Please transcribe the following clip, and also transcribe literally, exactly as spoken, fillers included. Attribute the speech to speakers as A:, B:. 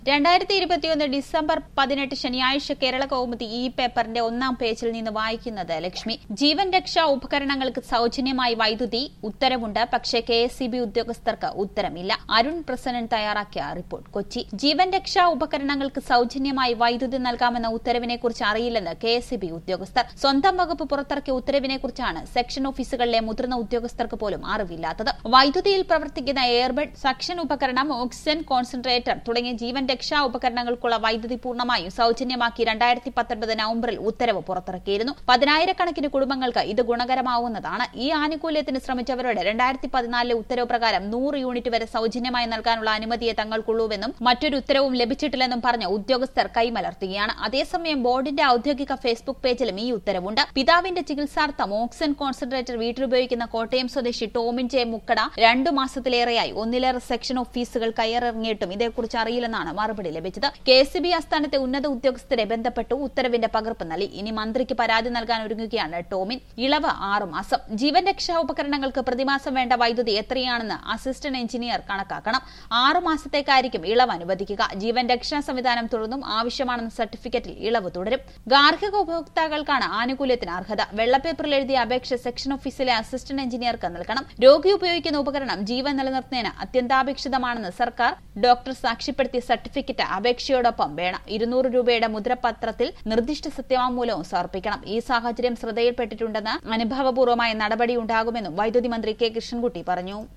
A: രണ്ടായിരത്തി ഇരുപത്തിയൊന്ന് ഡിസംബർ പതിനെട്ട് ശനിയാഴ്ച കേരള കൗമുദി ഈ പേപ്പറിന്റെ ഒന്നാം പേജിൽ നിന്ന് വായിക്കുന്നത് ലക്ഷ്മി. ജീവൻ രക്ഷാ ഉപകരണങ്ങൾക്ക് സൌജന്യമായി വൈദ്യുതി ഉത്തരവുണ്ട്, പക്ഷേ കെ എസ് ഇ ബി ഉദ്യോഗസ്ഥർക്ക് ഉത്തരമില്ല. അരുൺ പ്രസന്നൻ തയ്യാറാക്കിയ റിപ്പോർട്ട്. കൊച്ചി. ജീവൻ രക്ഷാ ഉപകരണങ്ങൾക്ക് സൌജന്യമായി വൈദ്യുതി നൽകാമെന്ന ഉത്തരവിനെക്കുറിച്ച് അറിയില്ലെന്ന് കെ എസ് ഇ ബി ഉദ്യോഗസ്ഥർ. സ്വന്തം വകുപ്പ് പുറത്തിറക്കിയ ഉത്തരവിനെക്കുറിച്ചാണ് സെക്ഷൻ ഓഫീസുകളിലെ മുതിർന്ന ഉദ്യോഗസ്ഥർക്ക് പോലും അറിവില്ലാത്തത്. വൈദ്യുതിയിൽ പ്രവർത്തിക്കുന്ന എയർബഡ്, സക്ഷൻ ഉപകരണം, ഓക്സിജൻ കോൺസെൻട്രേറ്റർ തുടങ്ങിയ ജീവൻ രക്ഷാ ഉപകരണങ്ങൾക്കുള്ള വൈദ്യുതി പൂർണ്ണമായും സൌജന്യമാക്കി രണ്ടായിരത്തി പത്തൊൻപത് നവംബറിൽ ഉത്തരവ് പുറത്തിറക്കിയിരുന്നു. പതിനായിരക്കണക്കിന് കുടുംബങ്ങൾക്ക് ഇത് ഗുണകരമാവുന്നതാണ്. ഈ ആനുകൂല്യത്തിന് ശ്രമിച്ചവരുടെ രണ്ടായിരത്തി പതിനാലിലെ ഉത്തരവ് പ്രകാരം നൂറ് യൂണിറ്റ് വരെ സൌജന്യമായി നൽകാനുള്ള അനുമതിയെ തങ്ങൾക്കുള്ളൂവെന്നും മറ്റൊരു ഉത്തരവും ലഭിച്ചിട്ടില്ലെന്നും പറഞ്ഞ് ഉദ്യോഗസ്ഥർ കൈമലർത്തുകയാണ്. അതേസമയം ബോർഡിന്റെ ഔദ്യോഗിക ഫേസ്ബുക്ക് പേജിലും ഈ ഉത്തരവുണ്ട്. പിതാവിന്റെ ചികിത്സാർത്ഥം ഓക്സിജൻ കോൺസെൻട്രേറ്റർ വീട്ടിലുപയോഗിക്കുന്ന കോട്ടയം സ്വദേശി ടോമിൻ ജെ മുക്കട രണ്ടു മാസത്തിലേറെയായി ഒന്നിലേറെ സെക്ഷൻ ഓഫീസുകൾ കയറിറങ്ങിയിട്ടും ഇതേക്കുറിച്ച് അറിയില്ലെന്നാണ് മറുപടി ലഭിച്ചത്. കെ എസ് ഇ ബി ആസ്ഥാനത്തെ ഉന്നത ഉദ്യോഗസ്ഥരെ ബന്ധപ്പെട്ടു ഉത്തരവിന്റെ പകർപ്പ് നൽകി. ഇനി മന്ത്രിക്ക് പരാതി നൽകാൻ ഒരുങ്ങുകയാണ് ടോമിൻ. ഇളവ് ആറുമാസം. ജീവൻ രക്ഷാ ഉപകരണങ്ങൾക്ക് പ്രതിമാസം വേണ്ട വൈദ്യുതി എത്രയാണെന്ന് അസിസ്റ്റന്റ് എഞ്ചിനീയർ കണക്കാക്കണം. ആറുമാസത്തേക്കായിരിക്കും ഇളവ് അനുവദിക്കുക. ജീവൻ രക്ഷാ സംവിധാനം തുടർന്നും ആവശ്യമാണെന്ന സർട്ടിഫിക്കറ്റിൽ ഇളവ് തുടരും. ഗാർഹിക ഉപഭോക്താക്കൾക്കാണ് ആനുകൂല്യത്തിന് അർഹത. വെള്ളപ്പേപ്പറിൽ എഴുതിയ അപേക്ഷ സെക്ഷൻ ഓഫീസിലെ അസിസ്റ്റന്റ് എഞ്ചിനീയർക്ക് നൽകണം. രോഗി ഉപയോഗിക്കുന്ന ഉപകരണം ജീവൻ നിലനിർത്തുന്നതിന് അത്യന്താപേക്ഷിതമാണെന്ന് സർക്കാർ ഡോക്ടർ സാക്ഷ്യപ്പെടുത്തിയ സർട്ടിഫിക്കറ്റ് അപേക്ഷയോടൊപ്പം വേണം. ഇരുന്നൂറ് രൂപയുടെ മുദ്രപത്രത്തിൽ നിർദ്ദിഷ്ട സത്യവാങ്മൂലവും സമർപ്പിക്കണം. ഈ സാഹചര്യം ശ്രദ്ധയിൽപ്പെട്ടിട്ടുണ്ടെന്ന് അനുഭാവപൂർവമായ നടപടിയുണ്ടാകുമെന്നും വൈദ്യുതി മന്ത്രി കെ കൃഷ്ണൻകുട്ടി പറഞ്ഞു.